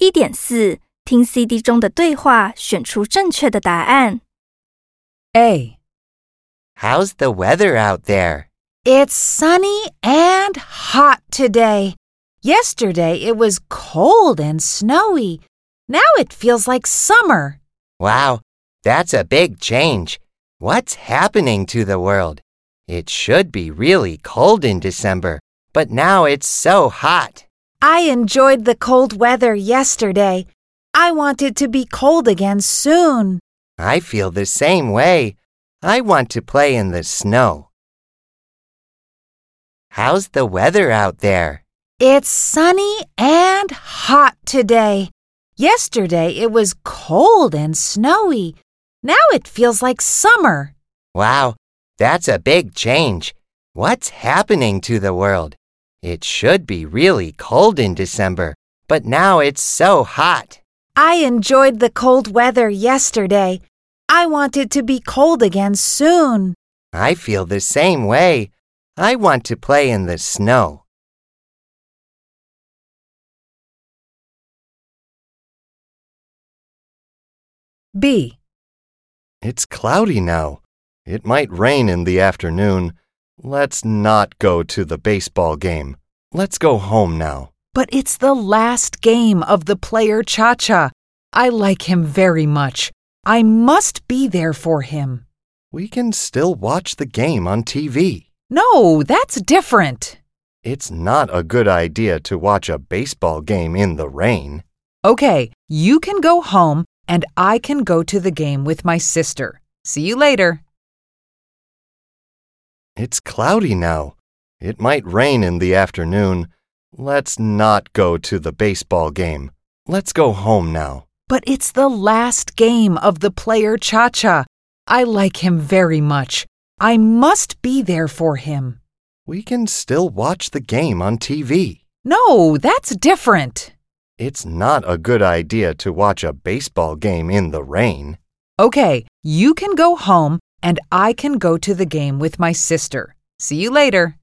1.4 听 CD 中的对话，选出正确的答案。 A. How's the weather out there? It's sunny and hot today. Yesterday it was cold and snowy. Now it feels like summer. Wow, that's a big change. What's happening to the world? It should be really cold in December, but now it's so hot. I enjoyed the cold weather yesterday. I want it to be cold again soon. I feel the same way. I want to play in the snow. How's the weather out there? It's sunny and hot today. Yesterday it was cold and snowy. Now it feels like summer. Wow, that's a big change. What's happening to the world? It should be really cold in December, but now it's so hot. I enjoyed the cold weather yesterday. I want it to be cold again soon. I feel the same way. I want to play in the snow. B. It's cloudy now. It might rain in the afternoon. Let's not go to the baseball game. Let's go home now. But it's the last game of the Player Cha-Cha. I like him very much. I must be there for him. We can still watch the game on TV. No, that's different. It's not a good idea to watch a baseball game in the rain. Okay, you can go home and I can go to the game with my sister. See you later. It's cloudy now. It might rain in the afternoon. Let's not go to the baseball game. Let's go home now. But it's the last game of the Player Cha-Cha. I like him very much. I must be there for him. We can still watch the game on TV. No, that's different. It's not a good idea to watch a baseball game in the rain. Okay, you can go home and I can go to the game with my sister. See you later.